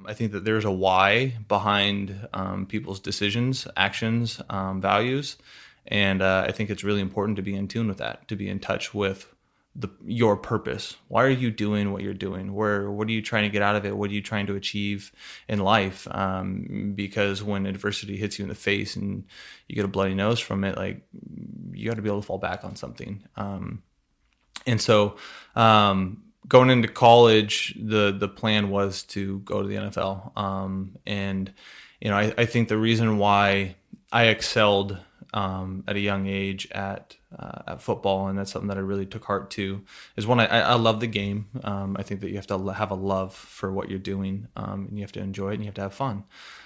I think that there's a why behind people's decisions, actions, values. And I think it's really important to be in tune with that, to be in touch with your purpose. Why are you doing what you're doing? What are you trying to get out of it? What are you trying to achieve in life? Because when adversity hits you in the face and you get a bloody nose from it, like, you got to be able to fall back on something. And so going into college, the plan was to go to the NFL. And, I think the reason why I excelled at a young age at football, and that's something that I really took heart to, is one, I love the game. I think that you have to have a love for what you're doing, and you have to enjoy it and you have to have fun.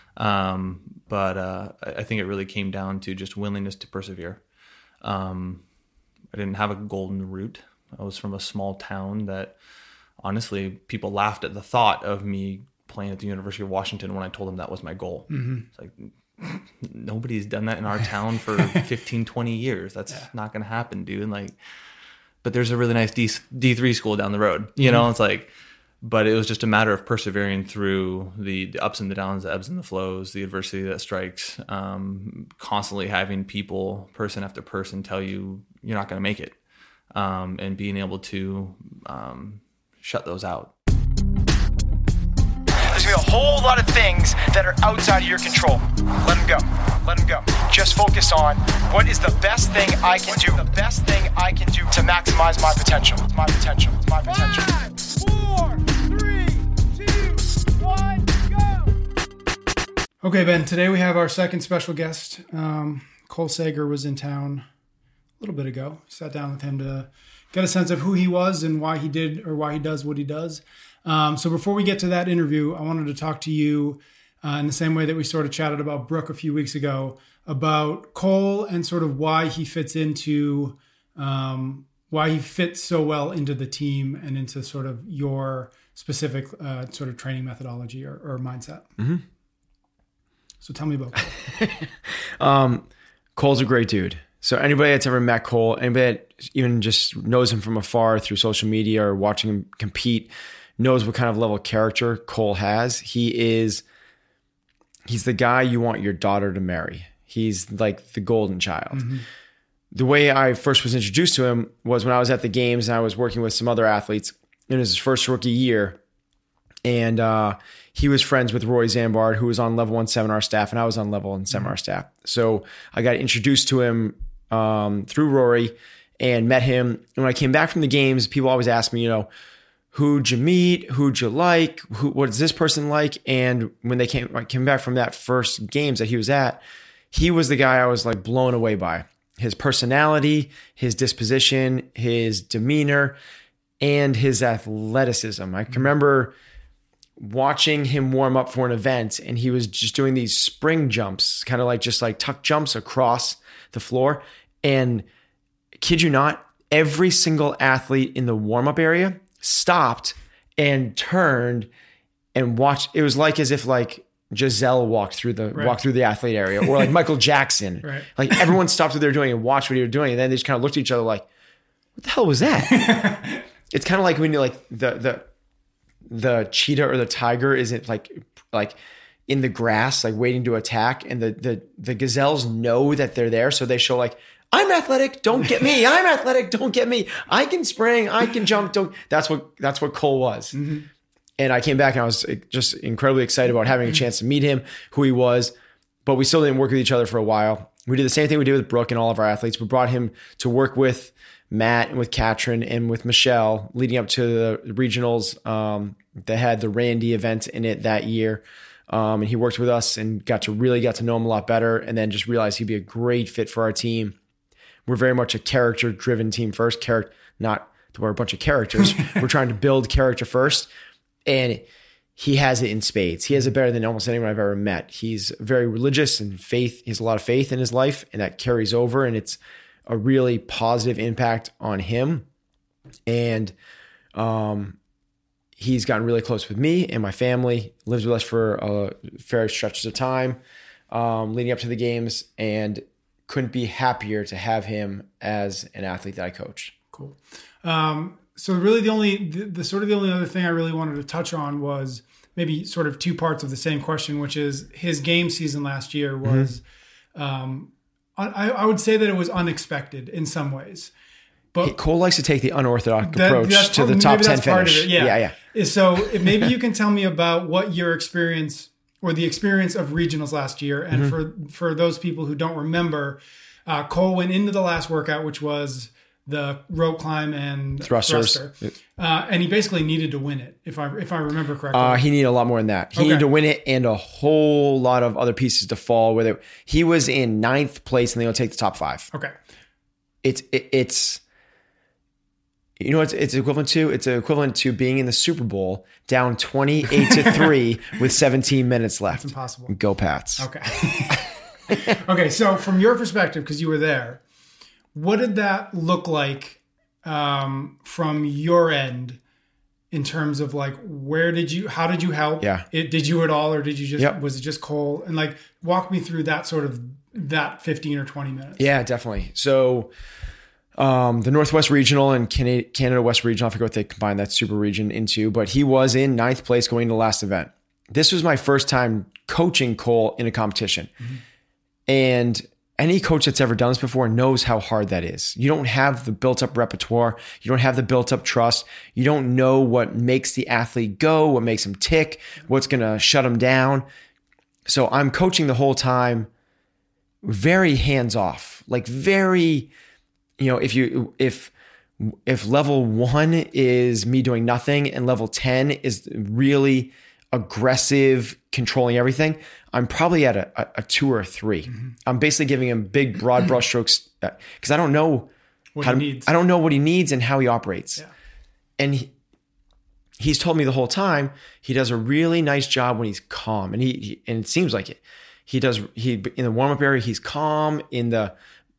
But I think it really came down to just willingness to persevere. I didn't have a golden route. I was from a small town that, honestly, people laughed at the thought of me playing at the University of Washington when I told them that was my goal. Mm-hmm. It's like, nobody's done that in our town for 15, 20 years. That's not going to happen, dude. Like, but there's a really nice D3 school down the road, it's like, but it was just a matter of persevering through the ups and the downs, the ebbs and the flows, the adversity that strikes, constantly having people, person after person, tell you you're not going to make it, and being able to shut those out. There's going to be a whole lot of things that are outside of your control. Let them go. Let them go. Just focus on what is the best thing I can do. The best thing I can do to maximize my potential. My potential. My potential. 5, 4, 3, 2, 1, go. Okay, Ben, today we have our second special guest. Cole Sager was in town a little bit ago. Sat down with him to get a sense of who he was and why he did or why he does what he does. So before we get to that interview, I wanted to talk to you in the same way that we sort of chatted about Brooke a few weeks ago, about Cole and sort of why he fits into, why he fits so well into the team and into sort of your specific sort of training methodology or mindset. Mm-hmm. So tell me about Cole. Cole's a great dude. So anybody that's ever met Cole, anybody that even just knows him from afar through social media or watching him compete, knows what kind of level of character Cole has. He's the guy you want your daughter to marry. He's like the golden child. Mm-hmm. The way I first was introduced to him was when I was at the games and I was working with some other athletes. It was his first rookie year. And he was friends with Roy Zambard, who was on level 1 seminar staff, and I was on level 1 seminar staff. So I got introduced to him through Rory and met him. And when I came back from the games, people always ask me, who'd you meet? Who'd you like? What is this person like? And when I came back from that first games that he was at, he was the guy I was like blown away by. His personality, his disposition, his demeanor, and his athleticism. I can remember watching him warm up for an event, and he was just doing these spring jumps, kind of like just like tuck jumps across the floor. And kid you not, every single athlete in the warm-up area stopped and turned and watched. It was like as if like Giselle walked through the athlete area, or like Michael Jackson. Right. Like everyone stopped what they were doing and watched what he was doing, and then they just kind of looked at each other like, "What the hell was that?" It's kind of like when you like the cheetah or the tiger isn't like in the grass, like waiting to attack, and the gazelles know that they're there, so they show like, I'm athletic, don't get me. I'm athletic, don't get me. I can spring, I can jump, don't. That's what Cole was. Mm-hmm. And I came back and I was just incredibly excited about having a chance to meet him, who he was, but we still didn't work with each other for a while. We did the same thing we did with Brooke and all of our athletes. We brought him to work with Matt and with Katrin and with Michelle leading up to the regionals. They had the Randy event in it that year. And he worked with us and got to know him a lot better, and then just realized he'd be a great fit for our team. We're very much a character-driven team first. Not that we're a bunch of characters. We're trying to build character first. And he has it in spades. He has it better than almost anyone I've ever met. He's very religious and faith. He has a lot of faith in his life, and that carries over, and it's a really positive impact on him. And he's gotten really close with me and my family, lives with us for a fair stretches of time leading up to the games, and couldn't be happier to have him as an athlete that I coached. Cool. So really the only other thing I really wanted to touch on was maybe sort of two parts of the same question, which is his game season last year was, I would say that it was unexpected in some ways. But Cole likes to take the unorthodox approach to the top 10 finish. Yeah. So maybe you can tell me about what your experience or the experience of regionals last year. And for those people who don't remember, Cole went into the last workout, which was the rope climb and thruster. And he basically needed to win it, if I remember correctly. He needed a lot more than that. He needed to win it and a whole lot of other pieces to fall. Whether he was in 9th place and they don't take the top 5. Okay. It's you know what it's equivalent to? It's equivalent to being in the Super Bowl down 28-3 with 17 minutes left. That's impossible. Go Pats. Okay. Okay, so from your perspective, because you were there, what did that look like from your end in terms of like, how did you help? Yeah. Did you at all, or did you just, was it just Cole? And like, walk me through that 15 or 20 minutes. Yeah, definitely. So the Northwest Regional and Canada West Regional, I forget what they combined that super region into, but he was in 9th place going to the last event. This was my first time coaching Cole in a competition. And any coach that's ever done this before knows how hard that is. You don't have the built up repertoire. You don't have the built up trust. You don't know what makes the athlete go, what makes him tick, what's going to shut him down. So I'm coaching the whole time, very hands off, like very, if level 1 is me doing nothing and level 10 is really aggressive, controlling everything, I'm probably at a 2 or a 3. I'm basically giving him big, broad brush strokes because I don't know what he needs. I don't know what he needs and how he operates. Yeah. And he's told me the whole time he does a really nice job when he's calm, and and it seems like it. He in the warm up area he's calm. In the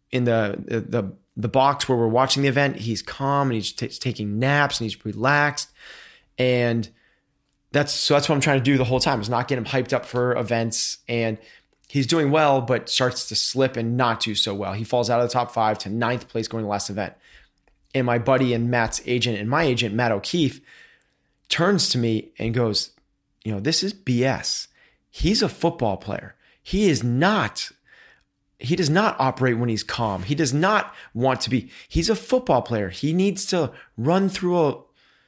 box where we're watching the event, he's calm and he's taking naps and he's relaxed. And that's what I'm trying to do the whole time, is not get him hyped up for events. And he's doing well, but starts to slip and not do so well. He falls out of the top 5 to 9th place going to the last event. And my buddy and Matt's agent and my agent, Matt O'Keefe, turns to me and goes, this is BS. He's a football player. He does not operate when he's calm. He does not want to be. He's a football player. He needs to run through a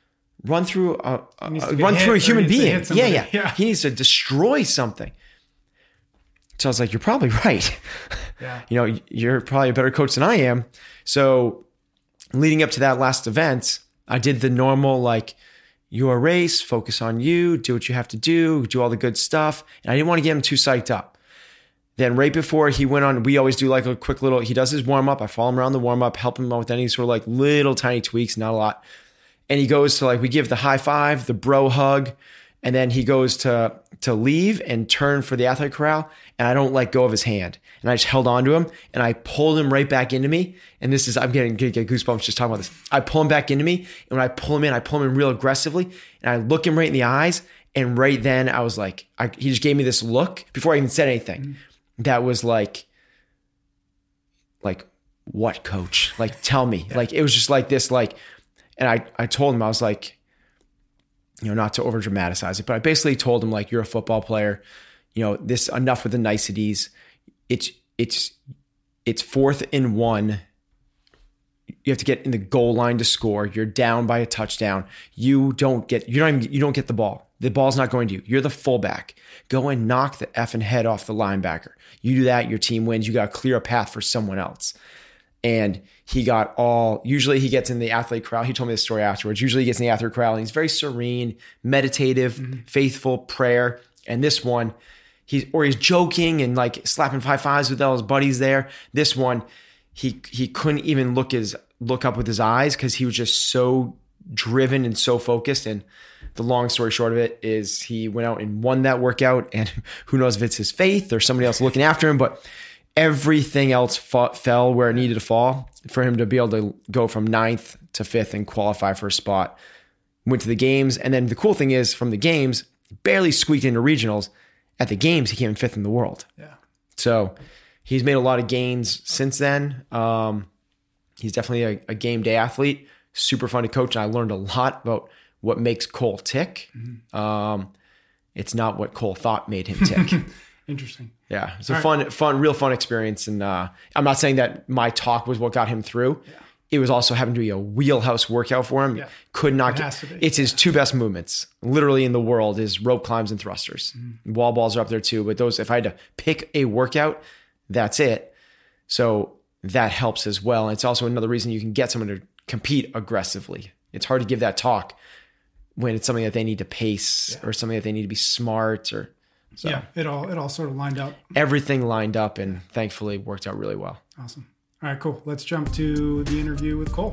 human being. Yeah. He needs to destroy something. So I was like, you're probably right. Yeah. You're probably a better coach than I am. So leading up to that last event, I did the normal, like, your race, focus on you, do what you have to do all the good stuff. And I didn't want to get him too psyched up. Then right before he went on, we always do like a quick little, he does his warm up. I follow him around the warm up, help him out with any sort of like little tiny tweaks, not a lot. And he goes to we give the high five, the bro hug. And then he goes to leave and turn for the athlete corral. And I don't let go of his hand. And I just held on to him and I pulled him right back into me. And I'm getting goosebumps just talking about this. I pull him back into me. And when I pull him in real aggressively. And I look him right in the eyes. And right then I was like, he just gave me this look before I even said anything. That was like, what, coach? Like, tell me. Yeah. Like, it was just like this, and I told him, I was like, not to over dramatize it, but I basically told him, like, you're a football player, this, enough with the niceties. It's 4th and 1. You have to get in the goal line to score. You're down by a touchdown. You don't get the ball. The ball's not going to you. You're the fullback. Go and knock the effing head off the linebacker. You do that, your team wins. You got to clear a path for someone else. And usually he gets in the athlete corral. He told me this story afterwards. Usually he gets in the athlete corral and he's very serene, meditative, faithful, prayer. And this one, he's joking and like slapping high fives with all his buddies there. This one, he couldn't even look up with his eyes because he was just so driven and so focused. And the long story short of it is he went out and won that workout, and who knows if it's his faith or somebody else looking after him, but everything else fell where it needed to fall for him to be able to go from 9th to 5th and qualify for a spot. Went to the games. And then the cool thing is, from the games, barely squeaked into regionals. At the games, he came in 5th in the world. Yeah. So he's made a lot of gains since then. He's definitely a game day athlete, super fun to coach. And I learned a lot about what makes Cole tick. It's not what Cole thought made him tick. Interesting. Yeah. It's a real fun experience. And I'm not saying that my talk was what got him through. Yeah. It was also having to be a wheelhouse workout for him. Yeah. Could not get, it's his two best movements literally in the world is rope climbs and thrusters. Wall balls are up there too. But those, if I had to pick a workout, that's it. So that helps as well. And it's also another reason you can get someone to compete aggressively. It's hard to give that talk when it's something that they need to pace or something that they need to be smart or so. Yeah, it all sort of lined up. Everything lined up and thankfully worked out really well. Awesome. All right, cool. Let's jump to the interview with Cole.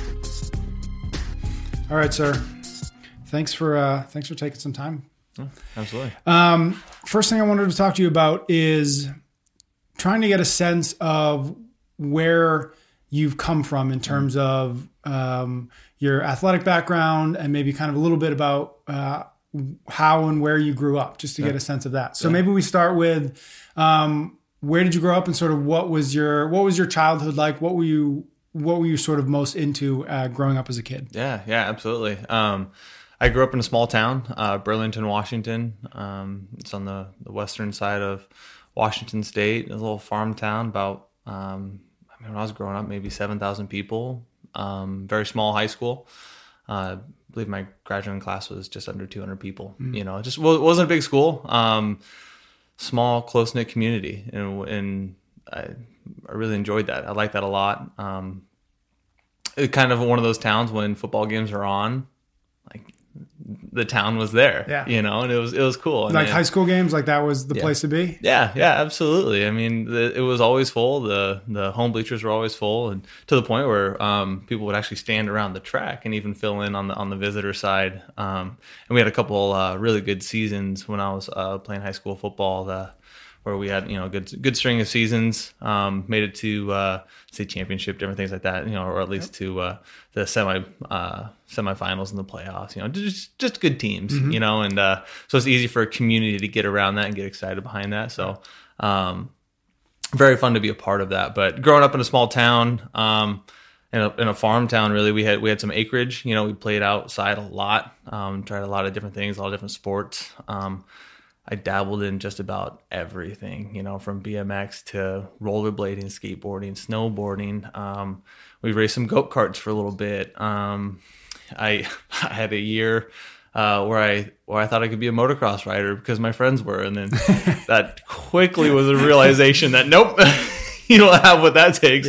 All right, sir. Thanks for taking some time. Yeah, absolutely. First thing I wanted to talk to you about is trying to get a sense of where you've come from in terms of your athletic background and maybe kind of a little bit about how and where you grew up, just to get a sense of that. So maybe we start with where did you grow up and sort of what was your childhood like? What were you sort of most into growing up as a kid? Yeah, absolutely. I grew up in a small town, Burlington, Washington. It's on the western side of Washington State. A little farm town, about when I was growing up, maybe 7,000 people. Very small high school. I believe my graduating class was just under 200 people. You know, it just wasn't a big school. Small, close-knit community, and I really enjoyed that. I liked that a lot. It's kind of one of those towns when football games are on, like the town was there, you know, and it was cool. Like high school games, like that was the place to be? Yeah, absolutely. I mean, it was always full. The home bleachers were always full, and to the point where people would actually stand around the track and even fill in on the visitor side. And we had a couple really good seasons when I was playing high school football, where we had, you know, good string of seasons, made it to state championship, different things like that, you know, or at least to the semifinals and the playoffs, you know, just good teams, you know, and so it's easy for a community to get around that and get excited behind that. So very fun to be a part of that. But growing up in a small town, in a farm town, really, we had some acreage. You know, we played outside a lot, tried a lot of different things, a lot of different sports. I dabbled in just about everything, you know, from BMX to rollerblading, skateboarding, snowboarding. We raced some go-karts for a little bit. I had a year where I thought I could be a motocross rider because my friends were, and then that quickly was a realization that nope, you don't have what that takes.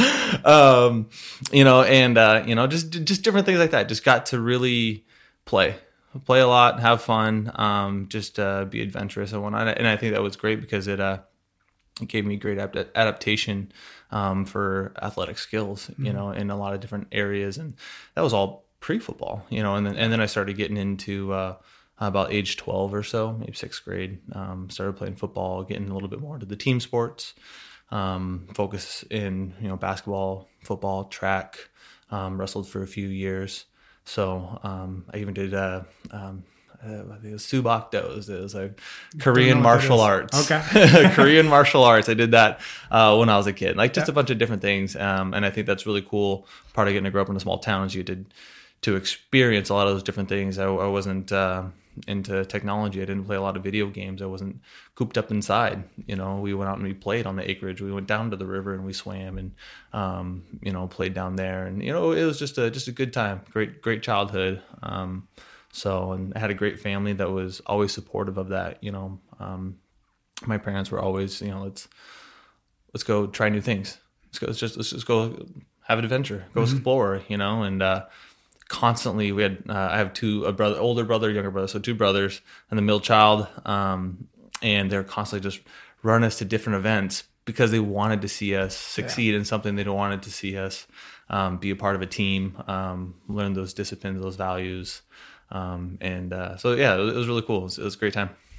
You know, and you know, just different things like that. Just got to really play a lot, have fun, just be adventurous and whatnot. And I think that was great because it gave me great adaptation for athletic skills, you know, in a lot of different areas. And that was all pre-football, you know. And then I started getting into about age 12 or so, maybe 6th grade. Started playing football, getting a little bit more into the team sports. Focus in, you know, basketball, football, track. Wrestled for a few years. So I even did I think it was Subak Do's. It was a Korean martial arts. Okay. Korean martial arts. I did that when I was a kid. Like just a bunch of different things. And I think that's really cool. Part of getting to grow up in a small town is you did to experience a lot of those different things. I wasn't into technology. I didn't play a lot of video games. I wasn't cooped up inside. You know, we went out and we played on the acreage. We went down to the river and we swam and, you know, played down there. And, you know, it was just a good time. Great childhood. And I had a great family that was always supportive of that. You know, my parents were always, you know, let's go try new things. Let's just go have an adventure, go explore, you know, and, constantly we had I have older brother, younger brother, so 2 brothers and the middle child, and they're constantly just running us to different events because they wanted to see us succeed in something. They wanted to see us be a part of a team, learn those disciplines, those values, so yeah, it was really cool. It was a great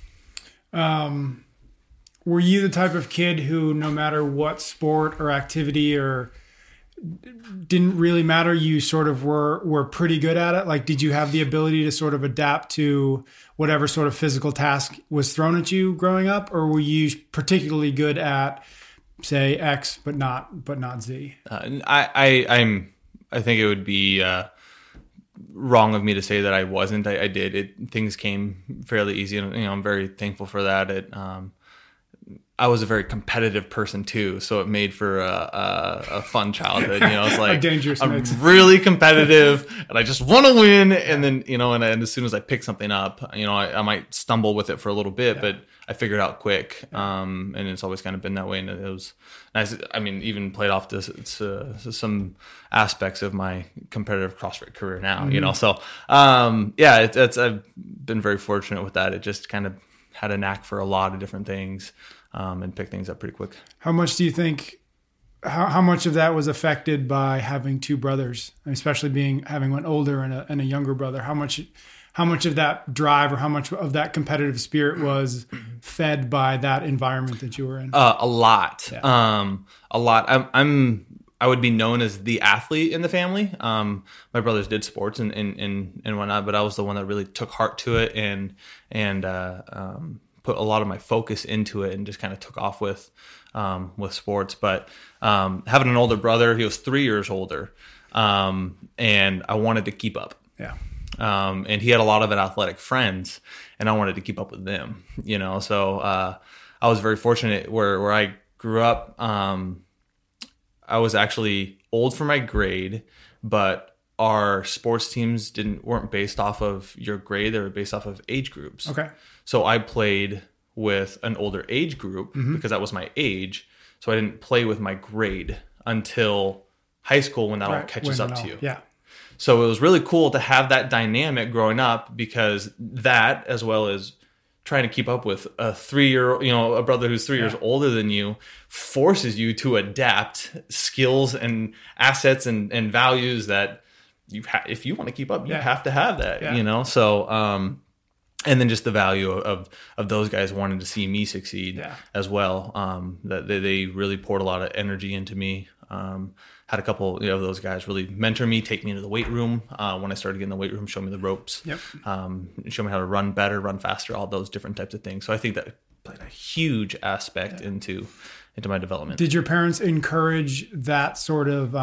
time. Were you the type of kid who, no matter what sport or activity or didn't really matter, you sort of were pretty good at it? Like, did you have the ability to sort of adapt to whatever sort of physical task was thrown at you growing up? Or were you particularly good at, say, X, but not Z? I think it would be wrong of me to say that I wasn't. I did. Things came fairly easy, and I'm very thankful for that. I was a very competitive person too, so it made for a fun childhood. It's like dangerous I'm mix. really competitive, and I just want to win. And then and as soon as I pick something up, I might stumble with it for a little bit, but I figured it out quick. And it's always kind of been that way, and it was nice. I mean, even played off this some aspects of my competitive CrossFit career now. So I've been very fortunate with that. It just kind of had a knack for a lot of different things. And pick things up pretty quick. How much do you think? How much of that was affected by having two brothers, especially having one older and a younger brother? How much of that drive or how much of that competitive spirit was fed by that environment that you were in? A lot. Yeah. A lot. I would be known as the athlete in the family. My brothers did sports and whatnot, but I was the one that really took heart to it and put a lot of my focus into it and just kind of took off with sports. But having an older brother, he was 3 years older, and I wanted to keep up. Yeah. And he had a lot of athletic friends, and I wanted to keep up with them. So I was very fortunate where I grew up. I was actually old for my grade, but our sports teams weren't based off of your grade; they were based off of age groups. Okay. So I played with an older age group because that was my age. So I didn't play with my grade until high school when that all catches up to you. Yeah. So it was really cool to have that dynamic growing up, because that, as well as trying to keep up with a 3-year, a brother who's 3 years older than you, forces you to adapt skills and assets and values that if you want to keep up, you have to have that, So, and then just the value of those guys wanting to see me succeed as well. That they really poured a lot of energy into me. Had a couple of those guys really mentor me, take me into the weight room when I started getting in the weight room, show me the ropes, show me how to run better, run faster, all those different types of things. So I think that played a huge aspect into my development. Did your parents encourage that sort of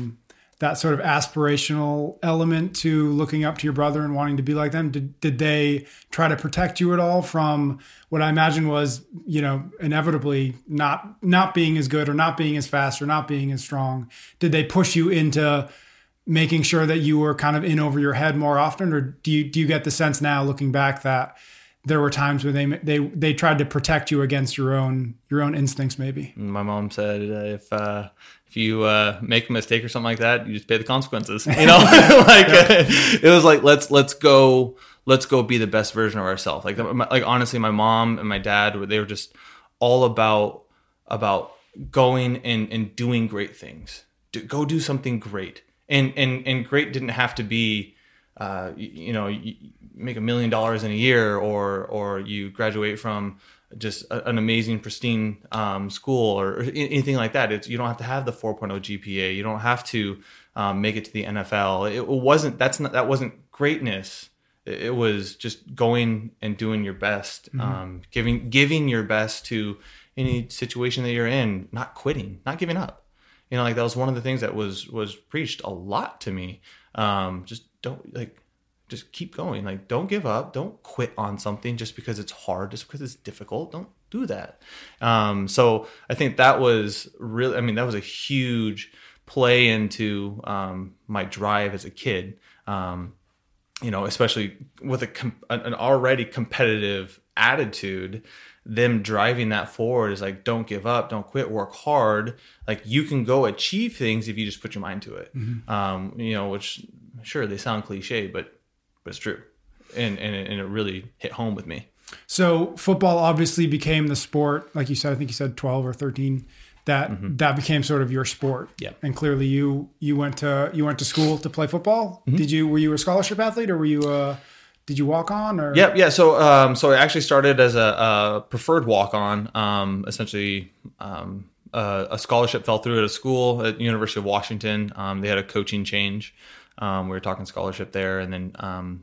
aspirational element to looking up to your brother and wanting to be like them? Did they try to protect you at all from what I imagine was, inevitably not being as good or not being as fast or not being as strong? Did they push you into making sure that you were kind of in over your head more often? Or do you get the sense now, looking back, that there were times where they tried to protect you against your own instincts maybe? My mom said, if you make a mistake or something like that, you just pay the consequences. It was like, let's go be the best version of ourselves. Like honestly, my mom and my dad, they were just all about going and doing great things. Go do something great. And great didn't have to be, you make $1 million in a year, or you graduate from just an amazing, pristine school or anything like that. You don't have to have the 4.0 GPA. You don't have to make it to the NFL. That wasn't greatness. It was just going and doing your best, giving your best to any situation that you're in, not quitting, not giving up. That was one of the things that was preached a lot to me. Just keep going. Don't give up. Don't quit on something just because it's hard, just because it's difficult. Don't do that. So I think that was really, that was a huge play into my drive as a kid. Especially with an already competitive attitude, them driving that forward is like, don't give up, don't quit, work hard. You can go achieve things if you just put your mind to it. Which sure, they sound cliche, but it's true. And it really hit home with me. So football obviously became the sport, like you said, I think you said 12 or 13, that became sort of your sport. Yeah. And clearly you went to school to play football. Mm-hmm. Were you a scholarship athlete, or did you walk on? Or? Yeah. So I actually started as a preferred walk on, essentially, a scholarship fell through at a school at University of Washington. They had a coaching change. We were talking scholarship there, and then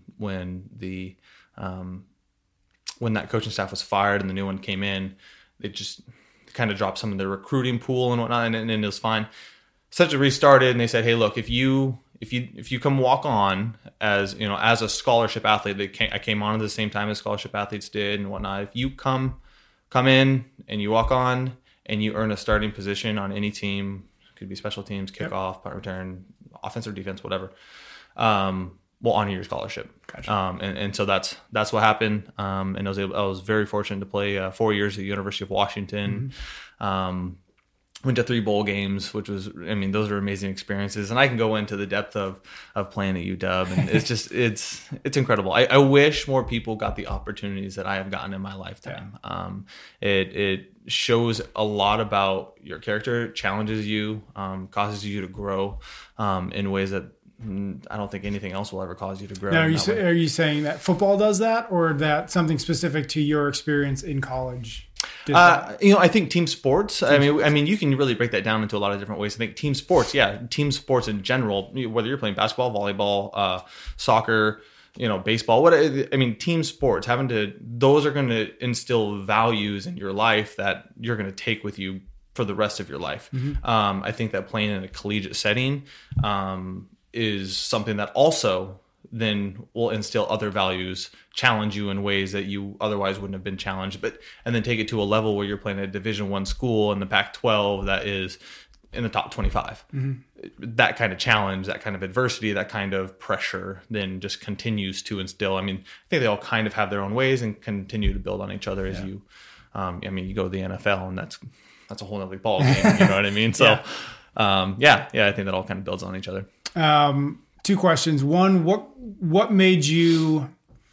when that coaching staff was fired and the new one came in, they just kind of dropped some of their recruiting pool and whatnot, and it was fine. Essentially restarted, and they said, "Hey, look, if you if you come walk on as as a scholarship athlete, I came on at the same time as scholarship athletes did and whatnot. If you come in and you walk on and you earn a starting position on any team, could be special teams, kickoff, punt return, offense or defense, whatever. We'll honor your scholarship. Gotcha. And so that's what happened. And I was very fortunate to play 4 years at the University of Washington. Went to 3 bowl games, which was, those are amazing experiences. And I can go into the depth of playing at UW, and it's just, it's incredible. I wish more people got the opportunities that I have gotten in my lifetime. It shows a lot about your character, challenges you, causes you to grow in ways that I don't think anything else will ever cause you to grow. Now, are you saying that football does that, or that something specific to your experience in college? I think team sports. I mean, you can really break that down into a lot of different ways. I think team sports in general, whether you're playing basketball, volleyball, soccer, baseball, team sports, those are going to instill values in your life that you're going to take with you for the rest of your life. I think that playing in a collegiate setting is something that also then will instill other values, challenge you in ways that you otherwise wouldn't have been challenged, and then take it to a level where you're playing at a Division I school in the Pac-12 that is in the top 25. That kind of challenge, that kind of adversity, that kind of pressure then just continues to instill. I think they all kind of have their own ways and continue to build on each other as you, you go to the NFL, and that's a whole other ball game. You know what I mean? So, I think that all kind of builds on each other. 2 questions. One, what made you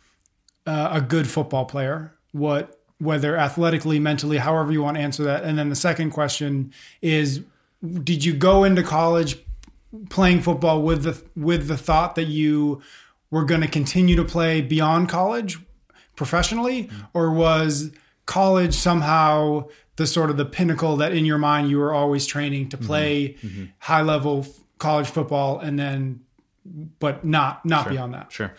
a good football player? Whether athletically, mentally, however you want to answer that. And then the second question is, did you go into college playing football with the thought that you were going to continue to play beyond college professionally, or was college somehow the sort of the pinnacle that in your mind you were always training to play high level college football, and then but not beyond that? Sure.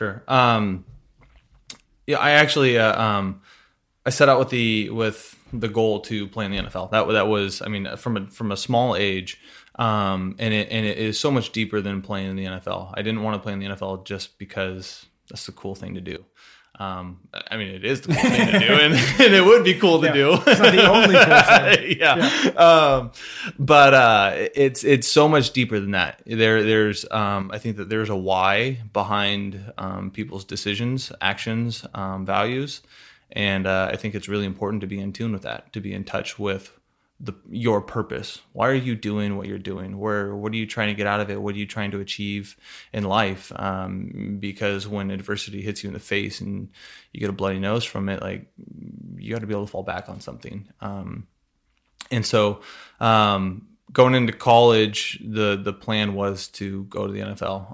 I actually I set out with the goal to play in the NFL. That was, from a small age, and it is so much deeper than playing in the NFL. I didn't want to play in the NFL just because that's the cool thing to do. It is the cool thing to do, and it would be cool to do. It's not the only cool thing. But it's so much deeper than that. There's I think that there's a why behind people's decisions, actions, values, and I think it's really important to be in tune with that, to be in touch with your purpose. Why are you doing what you're doing? What are you trying to get out of it? What are you trying to achieve in life? Because when adversity hits you in the face and you get a bloody nose from it, you got to be able to fall back on something. And so going into college, the plan was to go to the NFL.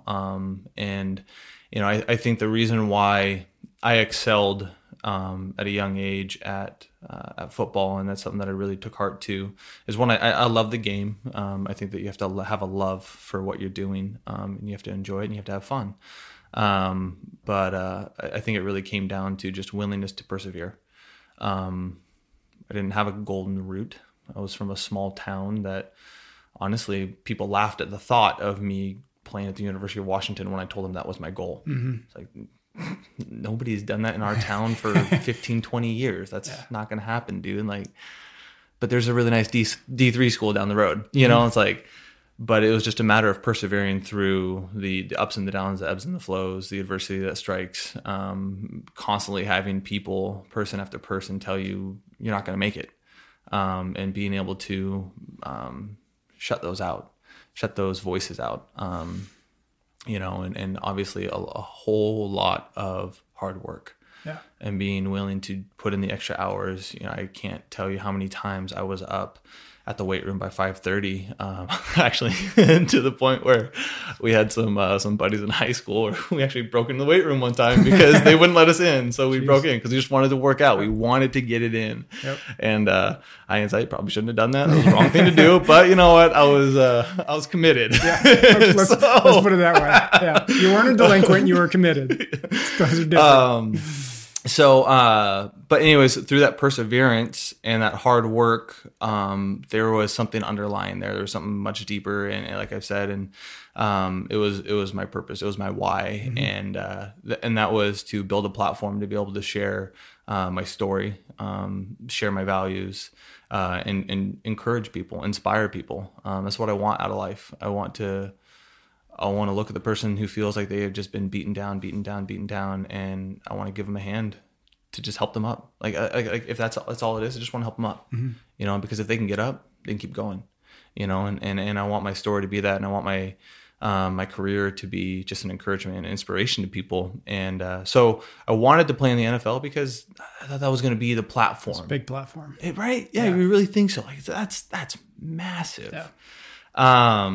I think the reason why I excelled at a young age at football, and that's something that I really took heart to, is one, I love the game. I think that you have to have a love for what you're doing, and you have to enjoy it, and you have to have fun. But I think it really came down to just willingness to persevere. I didn't have a golden route. I was from a small town that, honestly, people laughed at the thought of me playing at the University of Washington when I told them that was my goal. It's like, nobody's done that in our town for 15, 20 years. That's not going to happen, dude. But there's a really nice D3 school down the road, it's like, but it was just a matter of persevering through the ups and the downs, the ebbs and the flows, the adversity that strikes, constantly having people, person after person, tell you you're not going to make it, and being able to shut those voices out. And obviously a whole lot of hard work, and being willing to put in the extra hours. I can't tell you how many times I was up at the weight room by 5:30, actually, to the point where we had some buddies in high school where we actually broke into the weight room one time because they wouldn't let us in. So we broke in because we just wanted to work out. We wanted to get it in. Yep. And I probably shouldn't have done that. It was the wrong thing to do. But you know what? I was committed. Yeah. Let's put it that way. Yeah. You weren't a delinquent. You were committed. Those are different. So, but anyways, through that perseverance and that hard work, there was something underlying there. There was something much deeper, and like I've said, and it was my purpose. It was my why, and that was to build a platform to be able to share my story, share my values, and encourage people, inspire people. That's what I want out of life. I want to look at the person who feels like they have just been beaten down, and I want to give them a hand to just help them up. Like if that's all it is, I just want to help them up, you know, because if they can get up, they can keep going, you know, and I want my story to be that, and I want my career to be just an encouragement and inspiration to people. And so I wanted to play in the NFL because I thought that was going to be the platform. It's a big platform. Right? Yeah, we really think so. Like that's massive. Yeah.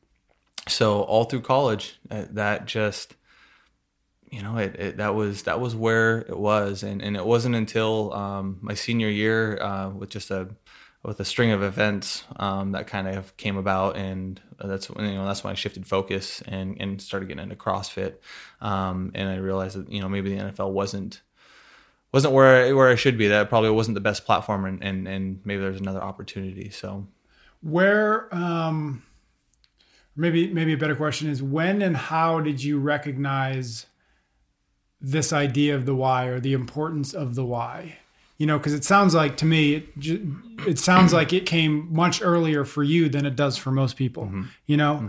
So all through college, that just, you know, that was where it was, and it wasn't until my senior year with a string of events that kind of came about, and that's when I shifted focus and started getting into CrossFit, and I realized that, you know, maybe the NFL wasn't where I should be. That probably wasn't the best platform, and maybe there's another opportunity. So where. Maybe a better question is, when and how did you recognize this idea of the why, or the importance of the why? You know, because it sounds like to me, it sounds like it came much earlier for you than it does for most people. You know,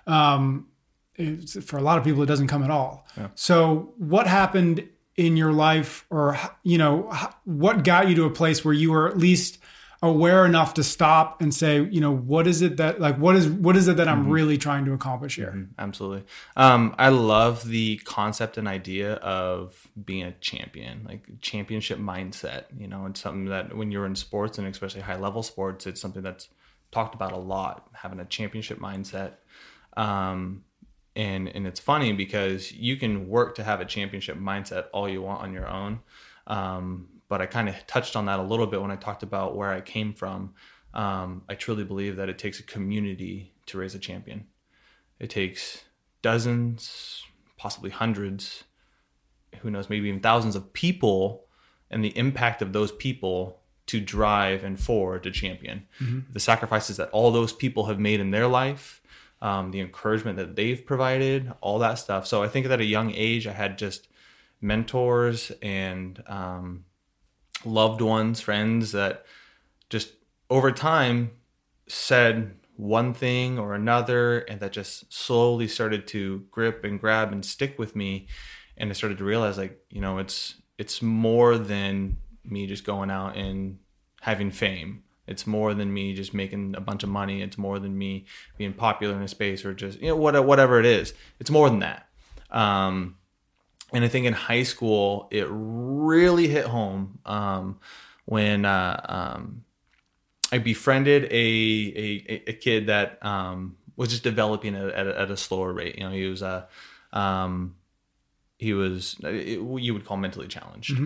for a lot of people, it doesn't come at all. Yeah. So what happened in your life, or, you know, what got you to a place where you were at least aware enough to stop and say, you know, what is it that I'm really trying to accomplish here? Absolutely. I love the concept and idea of being a champion, like championship mindset. You know, it's something that when you're in sports, and especially high level sports, it's something that's talked about a lot, having a championship mindset. And it's funny because you can work to have a championship mindset all you want on your own. But I kind of touched on that a little bit when I talked about where I came from. I truly believe that it takes a community to raise a champion. It takes dozens, possibly hundreds, who knows, maybe even thousands of people, and the impact of those people to drive and forward a champion. The sacrifices that all those people have made in their life, the encouragement that they've provided, all that stuff. So I think that at a young age, I had just mentors and loved ones, friends that just over time said one thing or another, and that just slowly started to grip and grab and stick with me. And I started to realize, like, you know, it's more than me just going out and having fame. It's more than me just making a bunch of money. It's more than me being popular in a space, or just, you know, whatever it is. It's more than that. And I think in high school, it really hit home when I befriended a kid that was just developing at a slower rate. You know, he was you would call mentally challenged.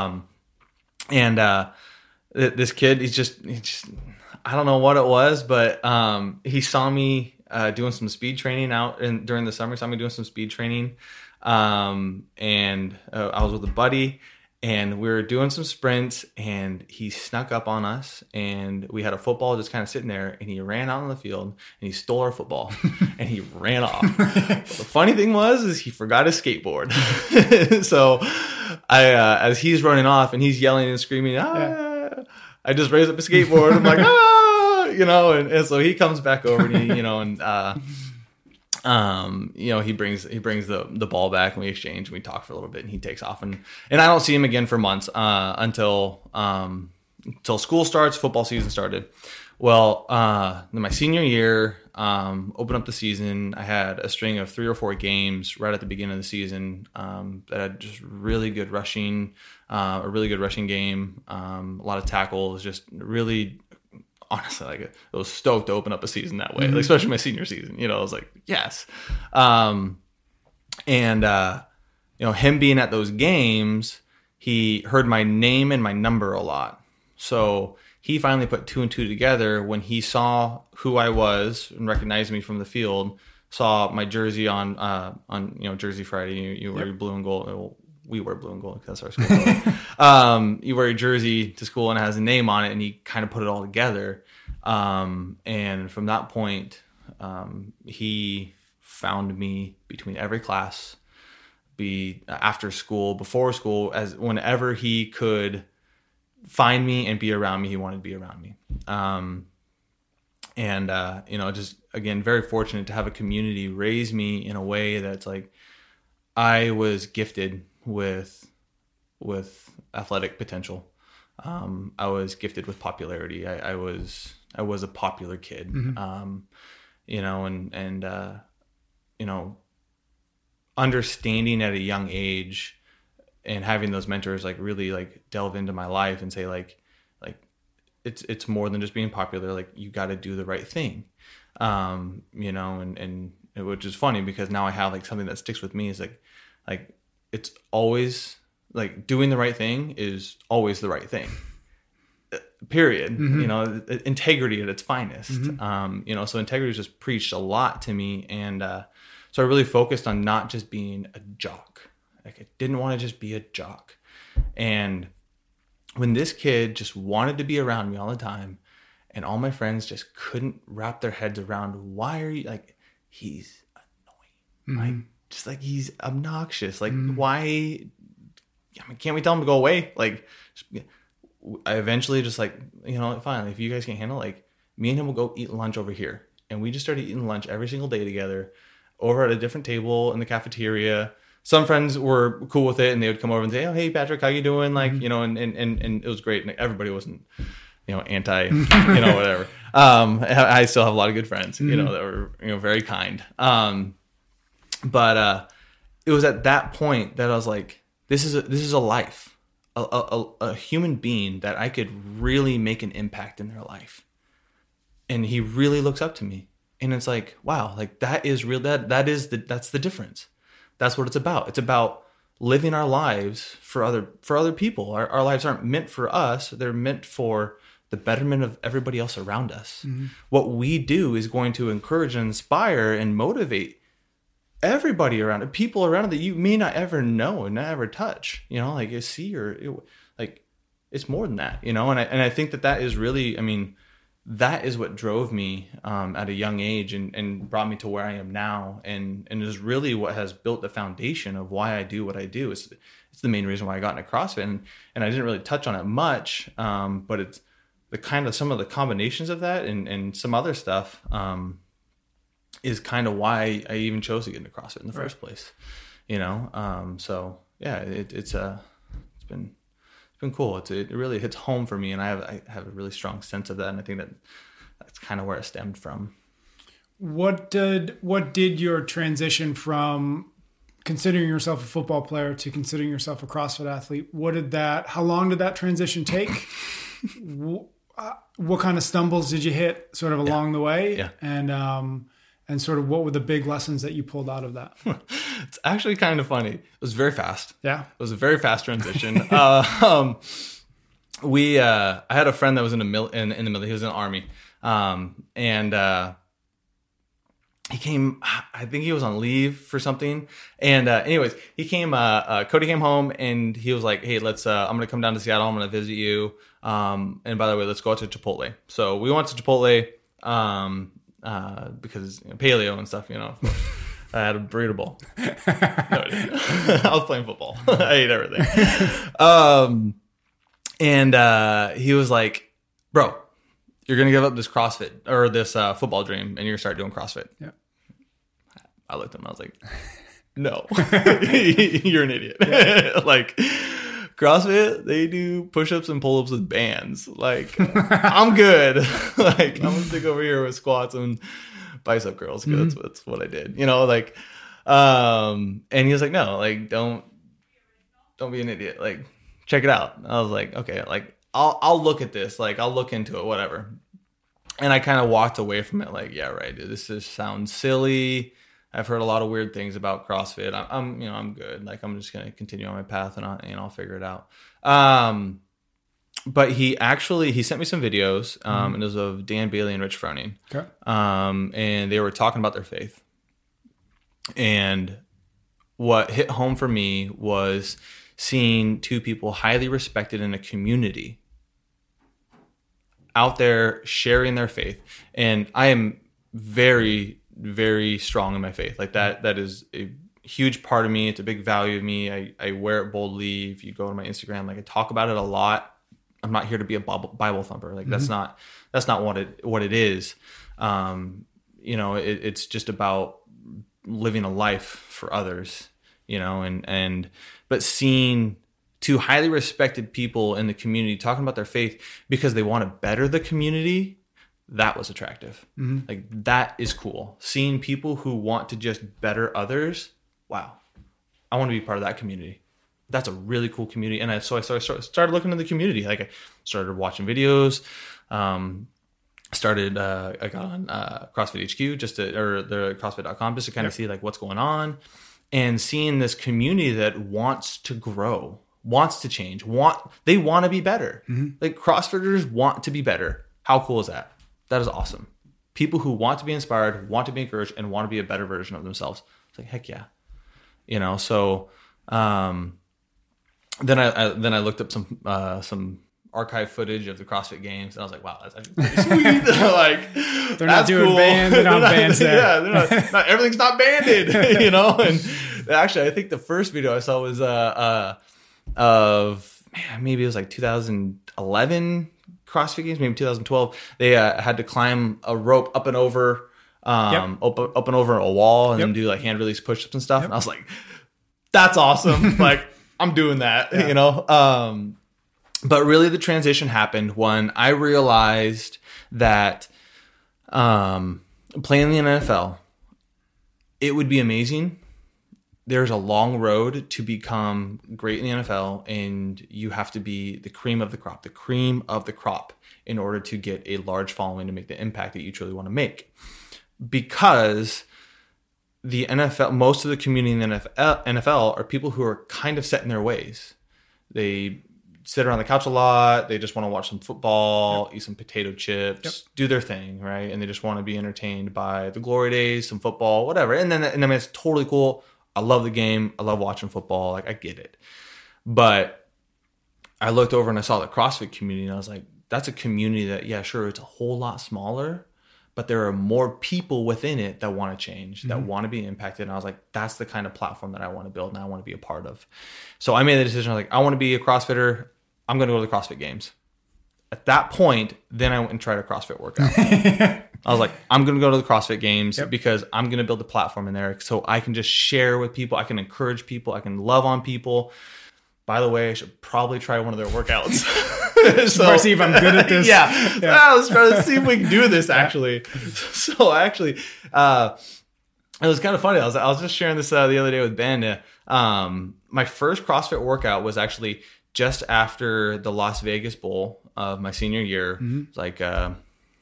This kid, he's just I don't know what it was, but he saw me doing some speed training out during the summer. He saw me doing some speed training. And I was with a buddy, and we were doing some sprints, and he snuck up on us, and we had a football just kind of sitting there, and he ran out on the field, and he stole our football and he ran off. But the funny thing is he forgot his skateboard. So as he's running off and he's yelling and screaming, I just raised up a skateboard. I'm like, you know, and so he comes back over and he, you know, and, you know, he brings the ball back, and we exchange, and we talk for a little bit, and he takes off, and I don't see him again for months, until school starts, football season started. Well, in my senior year, opened up the season. I had a string of 3 or 4 games right at the beginning of the season, that had just really good rushing, a really good rushing game, a lot of tackles, just really, honestly, like, I was stoked to open up a season that way, like, especially my senior season. You know, I was like, yes. And you know, him being at those games, he heard my name and my number a lot. So he finally put 2 and 2 together when he saw who I was and recognized me from the field. Saw my jersey on you know, Jersey Friday. You wear your blue and gold, we wear blue and gold because that's our school color. You wear your jersey to school and it has a name on it, and he kind of put it all together. And from that point, he found me between every class, be after school, before school, as whenever he could find me and be around me, he wanted to be around me. Just again, very fortunate to have a community raise me in a way that's like, I was gifted with athletic potential. I was gifted with popularity. I was a popular kid. Understanding at a young age and having those mentors like really like delve into my life and say like it's more than just being popular. Like you got to do the right thing. Which is funny because now I have like something that sticks with me is like it's always like doing the right thing is always the right thing. Period. Integrity at its finest. So integrity was just preached a lot to me. And so I really focused on not just being a jock. Like I didn't want to just be a jock. And when this kid just wanted to be around me all the time and all my friends just couldn't wrap their heads around, why are you like, he's annoying. Like, just like he's obnoxious. Like why, can't we tell him to go away? Like, I eventually just like, fine, if you guys can't handle, like me and him will go eat lunch over here. And we just started eating lunch every single day together over at a different table in the cafeteria. Some friends were cool with it and they would come over and say, oh, hey Patrick, how you doing? Like, and it was great. And everybody wasn't, anti, whatever. I still have a lot of good friends, that were, very kind. But it was at that point that I was like, this is a life. A human being that I could really make an impact in their life. And he really looks up to me. And it's like, wow, like that is real. That's the difference. That's what it's about. It's about living our lives for other people. Our lives aren't meant for us. They're meant for the betterment of everybody else around us. What we do is going to encourage and inspire and motivate everybody around it, people around it that you may not ever know and not ever touch, like you see, it's more than that, and I think that is really, that is what drove me at a young age and brought me to where I am now, and is really what has built the foundation of why I do what I do. It's the main reason why I got into CrossFit, and I didn't really touch on it much, but it's the kind of some of the combinations of that and some other stuff is kind of why I even chose to get into CrossFit in the first place, so yeah, it's been cool. It really hits home for me, and I have a really strong sense of that, and I think that's kind of where it stemmed from. What did your transition from considering yourself a football player to considering yourself a CrossFit athlete? How long did that transition take? What kind of stumbles did you hit sort of along the way? Yeah. And sort of what were the big lessons that you pulled out of that? It's actually kind of funny. It was very fast. Yeah. It was a very fast transition. I had a friend that was in the military. He was in the Army. He came, I think he was on leave for something. And anyways, he came, Cody came home and he was like, hey, I'm going to come down to Seattle. I'm going to visit you. And by the way, let's go out to Chipotle. So we went to Chipotle, because paleo and stuff, I had a burrito bowl. No, I didn't. I was playing football. I ate everything. And he was like, bro, you're going to give up this CrossFit or this football dream and you're going to start doing CrossFit. Yeah. I looked at him. I was like, no, you're an idiot. Yeah. Like CrossFit, they do push-ups and pull-ups with bands. Like I'm good. Like I'm going to stick over here with squats and bicep curls because that's what I did, and he was like, no, like don't be an idiot. Like check it out. I was like, okay, like I'll look at this. Like I'll look into it, whatever. And I kind of walked away from it like, yeah, right, dude, this just sounds silly. I've heard a lot of weird things about CrossFit. I'm good. Like I'm just going to continue on my path and I'll figure it out. But he sent me some videos, and it was of Dan Bailey and Rich Froning. Okay. And they were talking about their faith. And what hit home for me was seeing two people highly respected in a community out there sharing their faith. And I am very, very strong in my faith. Like that is a huge part of me. It's a big value of me. I wear it boldly. If you go to my Instagram, like I talk about it a lot. I'm not here to be a Bible thumper. Like that's not what it is. It's just about living a life for others, but seeing two highly respected people in the community talking about their faith because they want to better the community, that was attractive. Like that is cool. Seeing people who want to just better others. Wow. I want to be part of that community. That's a really cool community. And so I started looking into the community. Like I started watching videos, I got on CrossFit HQ or the CrossFit.com just to kind of see like what's going on, and seeing this community that wants to grow, wants to change, they want to be better. Like CrossFitters want to be better. How cool is that? That is awesome. People who want to be inspired, want to be encouraged, and want to be a better version of themselves. It's like, heck yeah. So then I looked up some archive footage of the CrossFit Games, and I was like, wow, that's actually pretty sweet. Like, they're not doing band, they're not bands there. Yeah, they're not everything's not banded, And actually, I think the first video I saw was maybe it was like 2011 CrossFit Games, maybe 2012. They had to climb a rope up and over up and over a wall and then do like hand release push-ups and stuff. And I was like, that's awesome. Like, I'm doing that, But really the transition happened when I realized that playing in the NFL, it would be amazing. There's a long road to become great in the NFL, and you have to be the cream of the crop in order to get a large following to make the impact that you truly want to make. Because the NFL, most of the community in the NFL are people who are kind of set in their ways. They sit around the couch a lot. They just want to watch some football, eat some potato chips, do their thing, right? And they just want to be entertained by the glory days, some football, whatever. And I mean, it's totally cool. I love the game. I love watching football. Like, I get it. But I looked over and I saw the CrossFit community, and I was like, that's a community that, yeah, sure, it's a whole lot smaller, but there are more people within it that want to change, that want to be impacted. And I was like, that's the kind of platform that I want to build and I want to be a part of. So I made the decision. I was like, I want to be a CrossFitter. I'm going to go to the CrossFit Games. At that point, then I went and tried a CrossFit workout. I was like, I'm going to go to the CrossFit Games because I'm going to build a platform in there so I can just share with people. I can encourage people. I can love on people. By the way, I should probably try one of their workouts. So see if I'm good at this. Let's try to see if we can do this actually. So actually, it was kind of funny. I was just sharing this the other day with Ben. My first CrossFit workout was actually just after the Las Vegas Bowl of my senior year. It's like I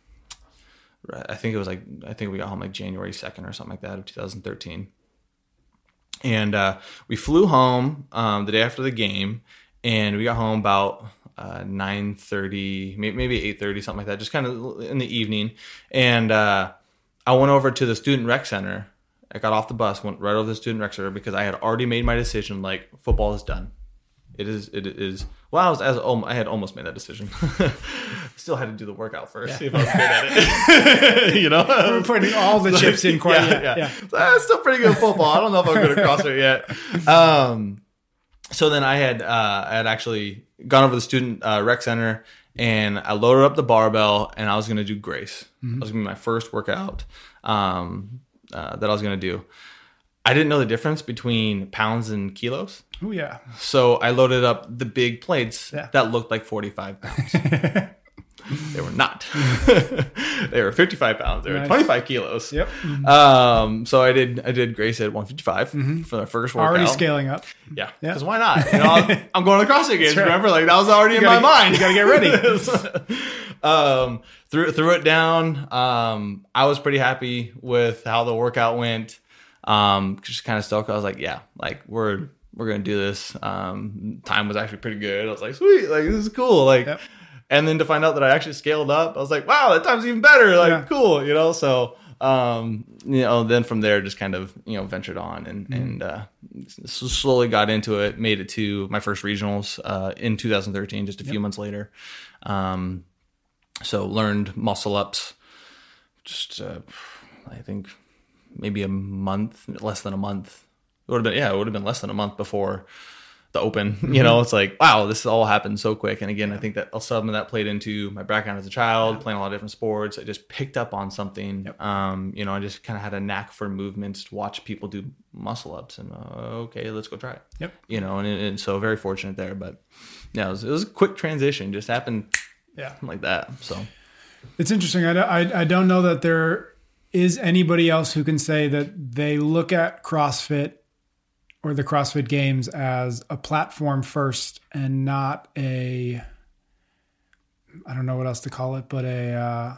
think we got home like January 2nd or something like that of 2013. And we flew home the day after the game, and we got home about 9:30, maybe 8:30, something like that, just kind of in the evening. And I went over to the Student Rec Center. I got off the bus, went right over to the Student Rec Center because I had already made my decision. Like, football is done. It is. Well, I had almost made that decision. Still had to do the workout first, see if I was good at it. We're putting all the chips in. Yeah. That's still pretty good at football. I don't know if I'm good at CrossFit yet. So then I had actually gone over to the Student Rec Center, and I loaded up the barbell, and I was going to do Grace. That was going to be my first workout that I was going to do. I didn't know the difference between pounds and kilos. Oh, yeah. So I loaded up the big plates that looked like 45 pounds. They were not. They were 55 pounds. They were 25 kilos. Yep. So I did Grace at 155 for the first workout. Already scaling up. Yeah. Because why not? I'm going to the CrossFit Games. Right. Remember, like that was already in my mind. You got to get ready. Threw it down. I was pretty happy with how the workout went. Just kind of stoked. I was like, yeah, like we're gonna do this. Time was actually pretty good. I was like, sweet, like this is cool. Like, and then to find out that I actually scaled up, I was like, wow, that time's even better. Like, cool, So Then from there, just kind of, ventured on and slowly got into it, made it to my first regionals in 2013, just a few months later. So learned muscle ups, just I think maybe a month, less than a month. It would have been less than a month before the Open. It's like, wow, this all happened so quick. And again, I think that some of that played into my background as a child, playing a lot of different sports. I just picked up on something. I just kind of had a knack for movements, to watch people do muscle ups, and okay, let's go try it. And so very fortunate there. But yeah, it was a quick transition. Just happened, like that. So it's interesting. I don't know that there is anybody else who can say that they look at CrossFit or the CrossFit Games as a platform first and not I don't know what else to call it, but a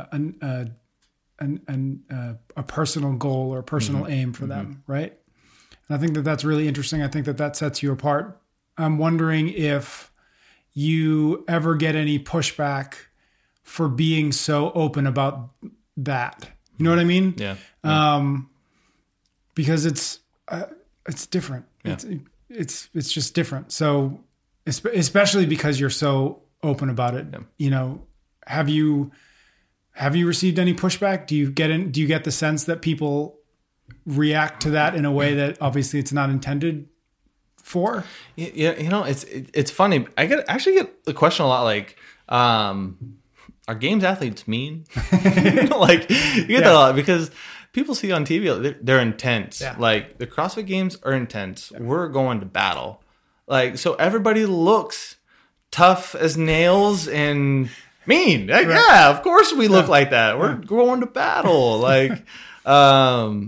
personal goal or personal aim for them, right? And I think that that's really interesting. I think that sets you apart. I'm wondering if you ever get any pushback for being so open about that. You know what I mean? Yeah. Because it's different. Yeah. It's just different. So especially because you're so open about it, have you received any pushback? Do you get the sense that people react to that in a way that obviously it's not intended for? Yeah. It's funny. I actually get the question a lot, like, are games athletes mean? Like, you get that a lot because people see on TV, they're intense. Yeah. Like, the CrossFit Games are intense. Yeah. We're going to battle. Like, so everybody looks tough as nails and mean. Like, right. Yeah, of course we look like that. We're going to battle. Like, I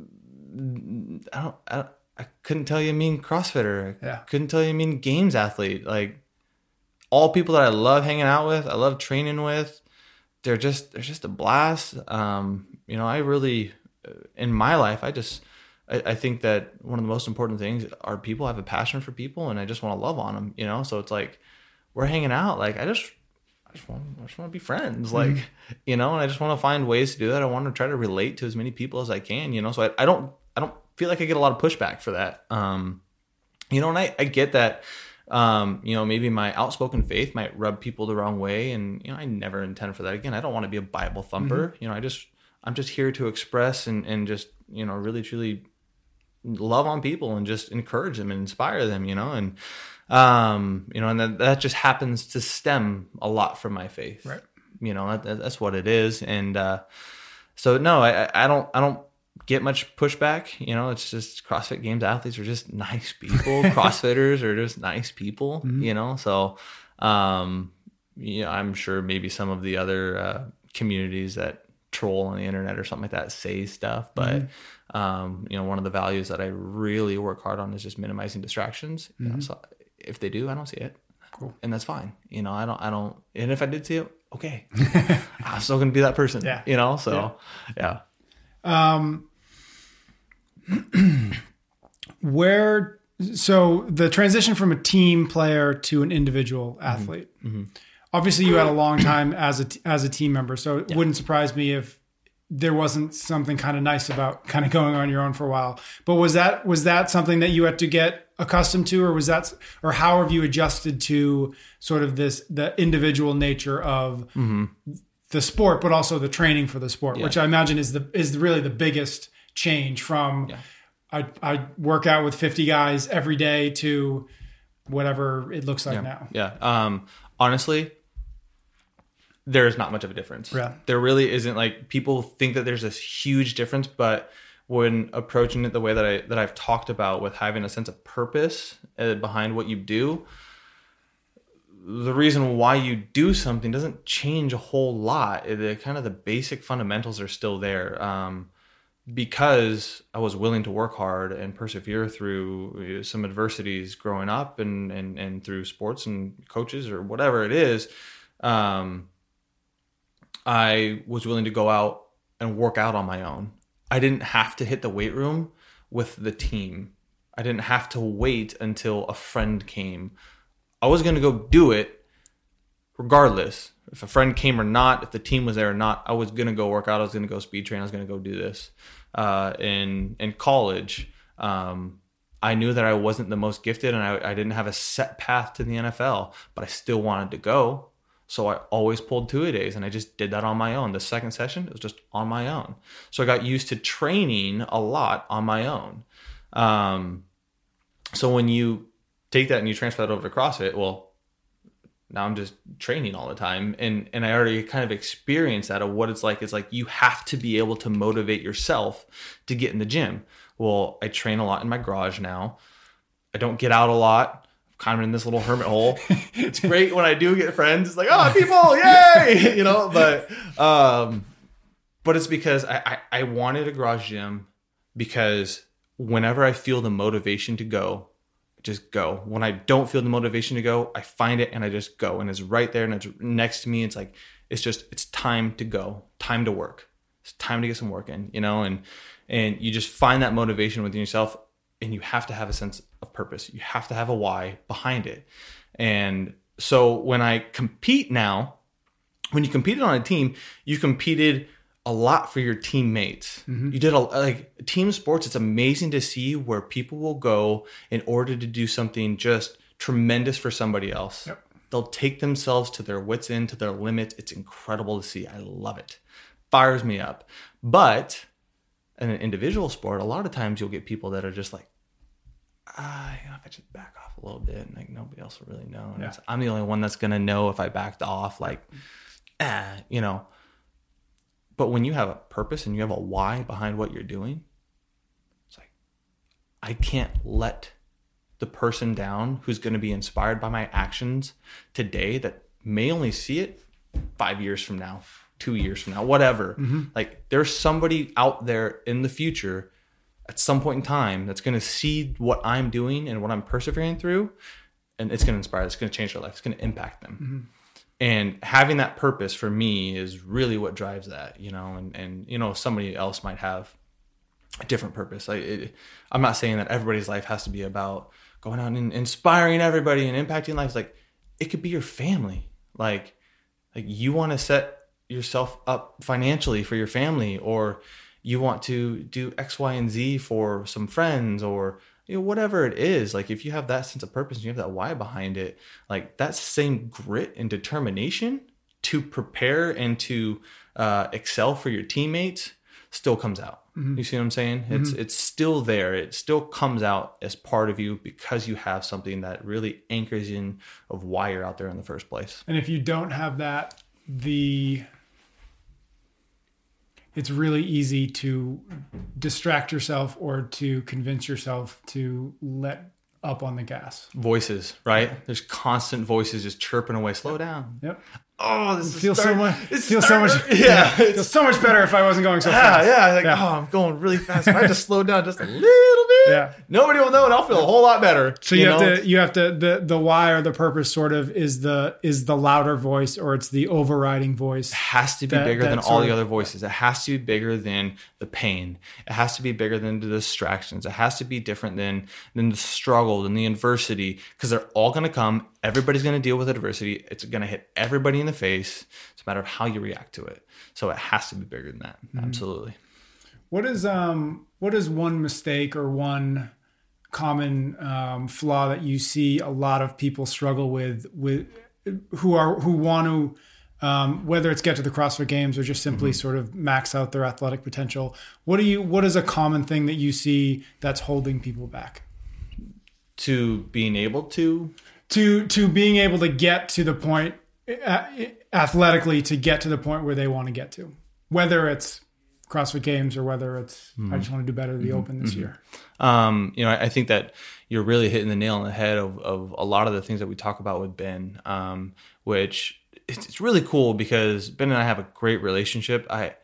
couldn't tell you a mean CrossFitter. I couldn't tell you a mean games athlete. Like, all people that I love hanging out with, I love training with, they're just a blast. I really, in my life, I think that one of the most important things are people have a passion for people, and I just want to love on them, so it's like, we're hanging out. Like, I just want to be friends, like, and I just want to find ways to do that. I want to try to relate to as many people as I can, so I don't feel like I get a lot of pushback for that. And I get that. Maybe my outspoken faith might rub people the wrong way, and I never intend for that. Again, I don't want to be a Bible thumper. I'm just here to express and just really truly love on people and just encourage them and inspire them. And that just happens to stem a lot from my faith. Right. That's what it is. And so no, I don't get much pushback. It's just CrossFit Games athletes are just nice people. CrossFitters are just nice people, so I'm sure maybe some of the other communities that troll on the internet or something like that say stuff, but one of the values that I really work hard on is just minimizing distractions. So if they do, I don't see it. Cool. And that's fine. I don't, and if I did see it, okay, I'm still going to be that person, so yeah. So the transition from a team player to an individual athlete, obviously you had a long time as a team member. So it wouldn't surprise me if there wasn't something kind of nice about kind of going on your own for a while. But was that something that you had to get accustomed to, or how have you adjusted to sort of the individual nature of the sport, but also the training for the sport, which I imagine is really the biggest change from I work out with 50 guys every day to whatever it looks like now. Yeah. Honestly, there's not much of a difference. Yeah. There really isn't. Like, people think that there's this huge difference, but when approaching it the way that I've talked about, with having a sense of purpose behind what you do, the reason why you do something doesn't change a whole lot. The basic fundamentals are still there. Because I was willing to work hard and persevere through some adversities growing up and through sports and coaches or whatever it is, I was willing to go out and work out on my own. I didn't have to hit the weight room with the team. I didn't have to wait until a friend came. I was going to go do it regardless, If a friend came or not, if the team was there or not, I was going to go work out. I was going to go speed train. I was going to go do this. In college, I knew that I wasn't the most gifted and I didn't have a set path to the NFL, but I still wanted to go. So I always pulled 2-a-days, and I just did that on my own. The second session, it was just on my own. So I got used to training a lot on my own. So when you take that and you transfer that over to CrossFit, well, now I'm just training all the time. And I already kind of experienced that of what it's like. It's like you have to be able to motivate yourself to get in the gym. Well, I train a lot in my garage now. I don't get out a lot. I'm kind of in this little hermit hole. It's great when I do get friends. It's like, oh, people, yay! You know, but it's because I wanted a garage gym because whenever I feel the motivation to go, I just go. When I don't feel the motivation to go, I find it and I just go. And it's right there and it's next to me. It's like, it's time to go, time to work. It's time to get some work in, you know, and you just find that motivation within yourself, and you have to have a sense of purpose. You have to have a why behind it. And so when I compete now, when you competed on a team, you competed a lot for your teammates. You did like team sports. It's amazing to see where people will go in order to do something just tremendous for somebody else. Yep. They'll take themselves to their wits' end, to their limits. It's incredible to see. I love it. Fires me up. But in an individual sport, a lot of times you'll get people that are just like, if I just back off a little bit, and like nobody else will really know. And I'm the only one that's going to know if I backed off, like, you know. But when you have a purpose and you have a why behind what you're doing, it's like, I can't let the person down who's going to be inspired by my actions today that may only see it 5 years from now, 2 years from now, whatever. Like there's somebody out there in the future at some point in time that's going to see what I'm doing and what I'm persevering through, and it's going to inspire, it's going to change their life, it's going to impact them. And having that purpose for me is really what drives that, you know, and you know, somebody else might have a different purpose. I'm not saying that everybody's life has to be about going out and inspiring everybody and impacting lives. Like it could be your family. Like you want to set yourself up financially for your family, or you want to do X, Y, and Z for some friends, or you know, whatever it is. Like if you have that sense of purpose and you have that why behind it, like that same grit and determination to prepare and to excel for your teammates still comes out. You see what I'm saying? It's still there. It still comes out as part of you because you have something that really anchors in of why you're out there in the first place. And if you don't have that, it's really easy to distract yourself or to convince yourself to let up on the gas. Voices, right? There's constant voices just chirping away. Slow down. Yep. Oh, this feels so much. Feels feels so much better if I wasn't going so fast. I'm going really fast. If I just slow down just a little bit, nobody will know, and I'll feel a whole lot better. So you have to the why or the purpose sort of is the louder voice, or it's the overriding voice. It has to be bigger than all the other voices. It has to be bigger than the pain. It has to be bigger than the distractions. It has to be different than the struggle, than the adversity, because they're all going to come. Everybody's going to deal with adversity. It's going to hit everybody in the face. It's a matter of how you react to it. So it has to be bigger than that. Absolutely. What is one mistake or one common flaw that you see a lot of people struggle with who want to whether it's get to the CrossFit Games or just simply sort of max out their athletic potential? What is a common thing that you see that's holding people back? To being able to being able to get to the point athletically, to get to the point where they want to get to, whether it's CrossFit Games or whether it's I just want to do better at the Open this year. I think that you're really hitting the nail on the head of a lot of the things that we talk about with Ben, which it's really cool because Ben and I have a great relationship.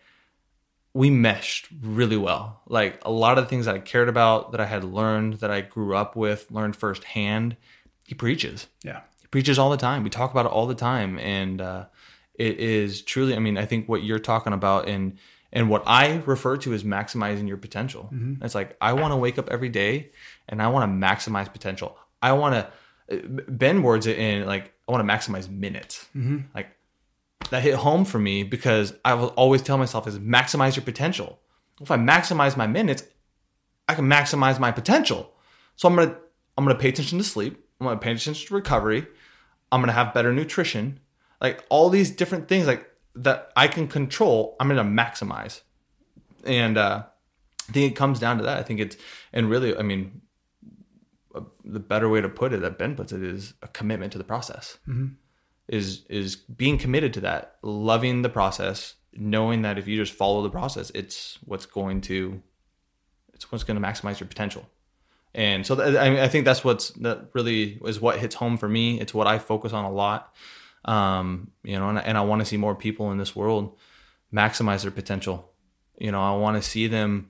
We meshed really well. Like a lot of the things that I cared about, that I had learned, that I grew up with, learned firsthand, he preaches. Yeah. He preaches all the time. We talk about it all the time. And it is truly, I think what you're talking about and what I refer to as maximizing your potential. It's like, I want to wake up every day and I want to maximize potential. Ben words it in like, I want to maximize minutes. Like that hit home for me, because I will always tell myself is maximize your potential. If I maximize my minutes, I can maximize my potential. So I'm gonna pay attention to sleep. I'm gonna pay attention to recovery. I'm gonna have better nutrition. Like all these different things like that I can control, I'm gonna maximize. And I think it comes down to that. I think it's, and really, I mean, the better way to put it that Ben puts it is a commitment to the process. Mm-hmm. Is being committed to that, loving the process, knowing that if you just follow the process, it's what's going to maximize your potential. And so I think that really is what hits home for me. It's what I focus on a lot. And I want to see more people in this world maximize their potential. I want to see them.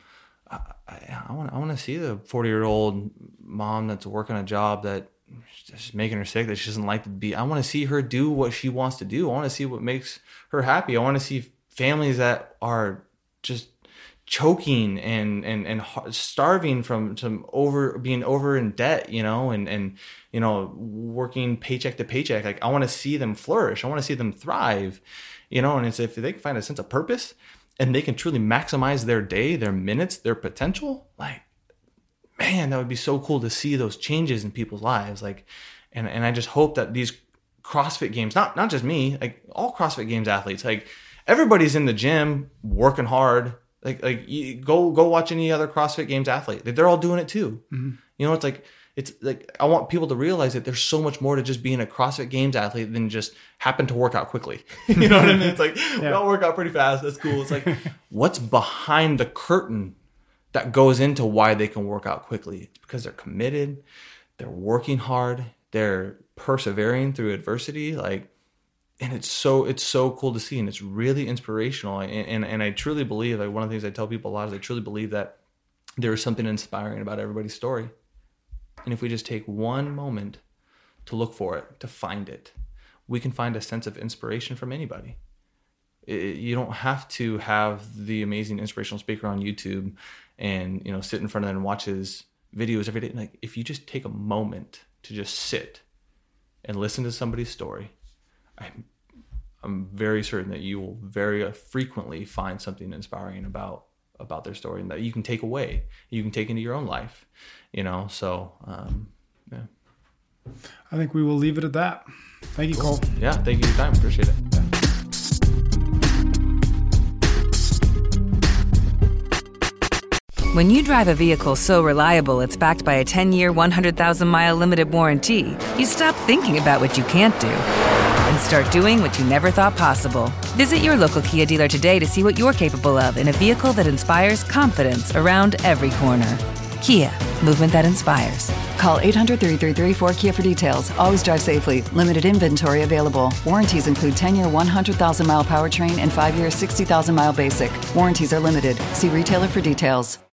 I want to see the 40-year-old mom that's working a job that just making her sick, that she doesn't like to be. I want to see her do what she wants to do. I want to see what makes her happy. I want to see families that are just choking and starving from being over in debt, and working paycheck to paycheck. Like I want to see them flourish. I want to see them thrive, and it's if they can find a sense of purpose and they can truly maximize their day, their minutes, their potential, like, man, that would be so cool to see those changes in people's lives. Like, and I just hope that these CrossFit Games, not just me, like all CrossFit Games athletes, like everybody's in the gym working hard. Like you go watch any other CrossFit Games athlete. They're all doing it too. Mm-hmm. It's like I want people to realize that there's so much more to just being a CrossFit Games athlete than just happen to work out quickly. You know what I mean? It's like we all work out pretty fast. That's cool. It's like what's behind the curtain that goes into why they can work out quickly. It's because they're committed, they're working hard, they're persevering through adversity. And it's so cool to see, and it's really inspirational. And I truly believe, like one of the things I tell people a lot is I truly believe that there is something inspiring about everybody's story. And if we just take one moment to look for it, to find it, we can find a sense of inspiration from anybody. You don't have to have the amazing inspirational speaker on YouTube and sit in front of them and watch his videos every day. Like if you just take a moment to just sit and listen to somebody's story, I'm very certain that you will very frequently find something inspiring about their story and that you can take away, you can take into your own life, so yeah. I think we will leave it at that. Thank you, Cole. Yeah, thank you for your time. Appreciate it. Yeah. When you drive a vehicle so reliable it's backed by a 10-year, 100,000-mile limited warranty, you stop thinking about what you can't do and start doing what you never thought possible. Visit your local Kia dealer today to see what you're capable of in a vehicle that inspires confidence around every corner. Kia, movement that inspires. Call 800-333-4KIA for details. Always drive safely. Limited inventory available. Warranties include 10-year 100,000-mile powertrain and 5-year 60,000-mile basic. Warranties are limited. See retailer for details.